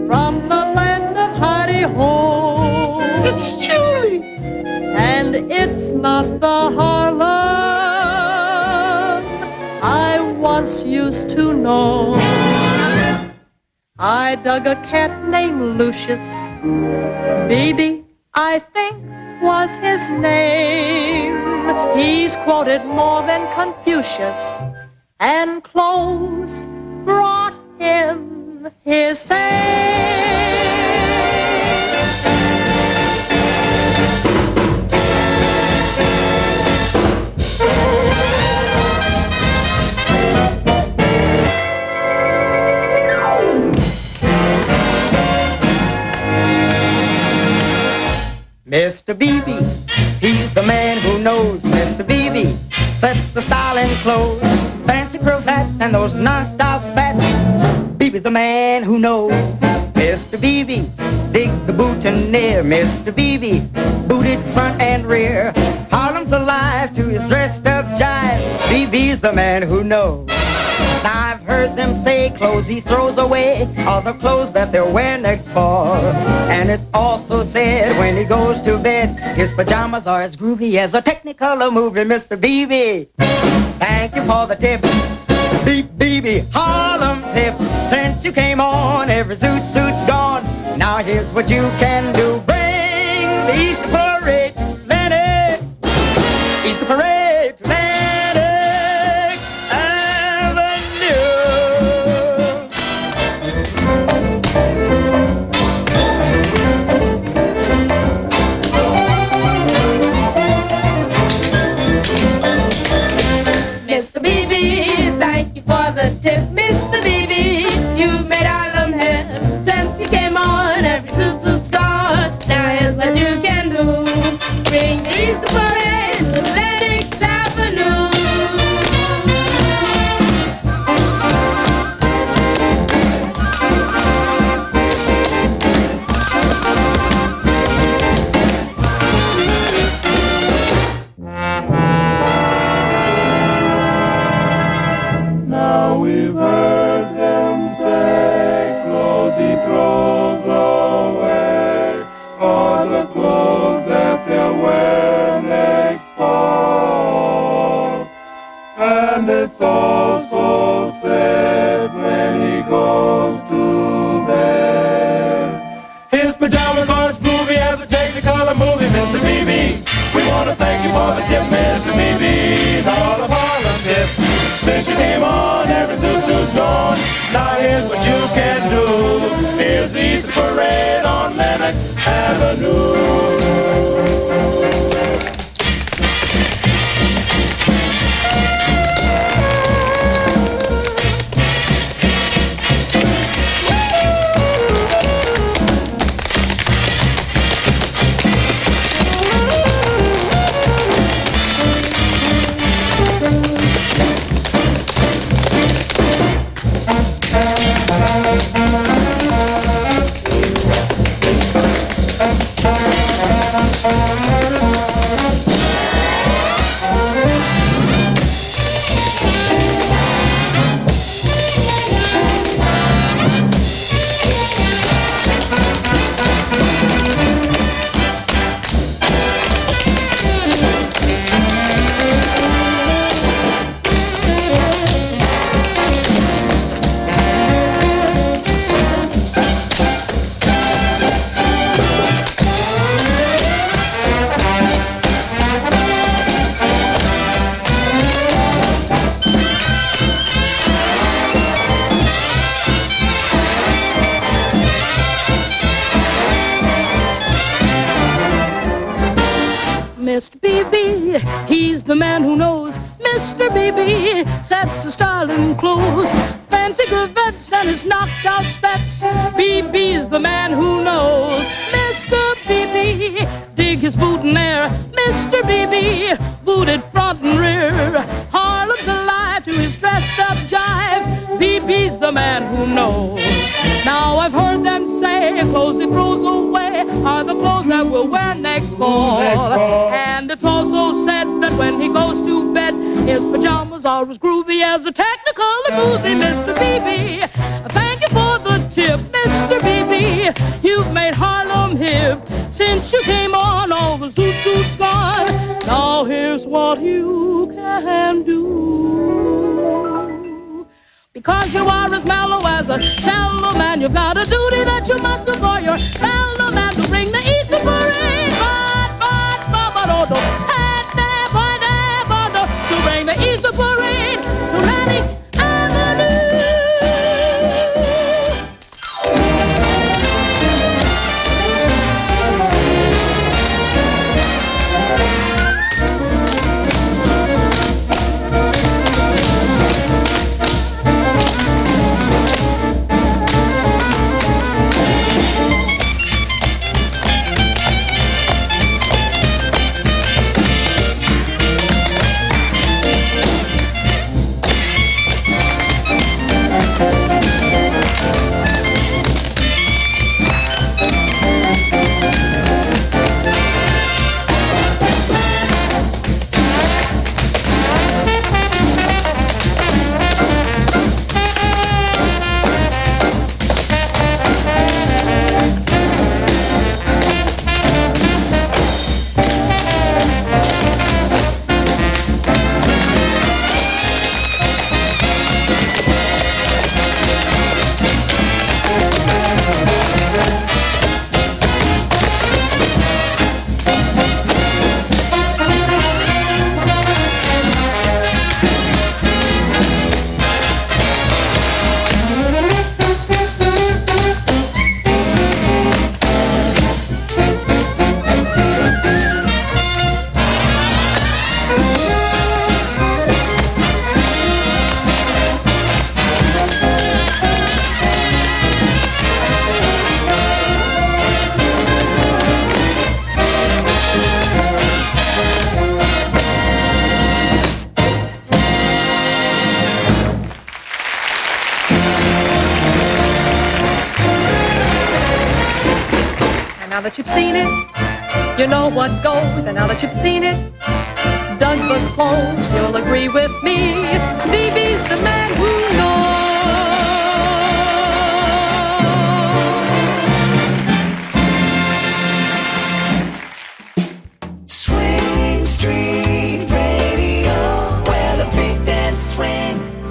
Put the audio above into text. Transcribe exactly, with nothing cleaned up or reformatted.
from the land of hidey-ho. It's Julie. And it's not the Harlem I once used to know. I dug a cat named Lucius. Beebe, I think, was his name. He's quoted more than Confucius, and clothes brought him his fame. Mister Beebe, he's the man who knows. Mister Beebe sets the style in clothes, fancy cravats and those knocked out spats. Beebe's the man who knows. Mister Beebe, dig the boutonniere. Mister Beebe, booted front and rear. Harlem's alive to his dressed up jive. Beebe's the man who knows. Now I've heard them say clothes he throws away are the clothes that they'll wear next fall. And it's also said when he goes to bed, his pajamas are as groovy as a Technicolor movie. Mister Beebe, thank you for the tip. Beep, Beebe, Harlem's hip. Since you came on, every zoot suit's gone. Now here's what you can do. Bring the Easter Parade to Lennox. Easter Parade to Lennox. Mister Beebe, thank you for the tip. Mister Beebe, you made Harlem hip. Since you came on, every suit suit's gone. Now here's what you can do. Bring the Easter Parade to Lennox Avenue. We've heard them say clothes he throws away are the clothes that they'll wear next fall. And it's also said when he goes to bed, his pajamas are as groovy as a Technicolor movie. Mister Beebe, we want to thank you for the tip, Mister Beebe. All of Harlem's hip. Since you came on, every zoot suit's gone. Now here's what you can do. Here's the Easter Parade on Lennox Avenue. Mister Beebe, he's the man who knows. Mister Beebe sets the style in clothes, fancy cravats and his knocked out spats. Beebe's the man who knows. Mister Beebe, dig his boutonniere. Mister Beebe, booted front and rear. Harlem's alive to his dressed up jive. Beebe's the man who knows. Now I've heard them say clothes he throws away are the clothes that we'll wear next fall. Next fall. And it's also said that when he goes to bed, his pajamas are as groovy as a Technicolor movie. Mister Beebe, thank you for the tip, Mister Beebe. Since you came on, all the zoot zoot's gone. Now here's what you can do. Because you are as mellow as a shallow man, you've got a duty that you must do for your fellow man to bring the Easter parade. But, but, but, but, oh, no. At that point, but, to bring the Easter parade to Lennox Avenue. Now that you've seen it, you know what goes. And now that you've seen it, dug the clothes, you'll agree with me. B B's the man who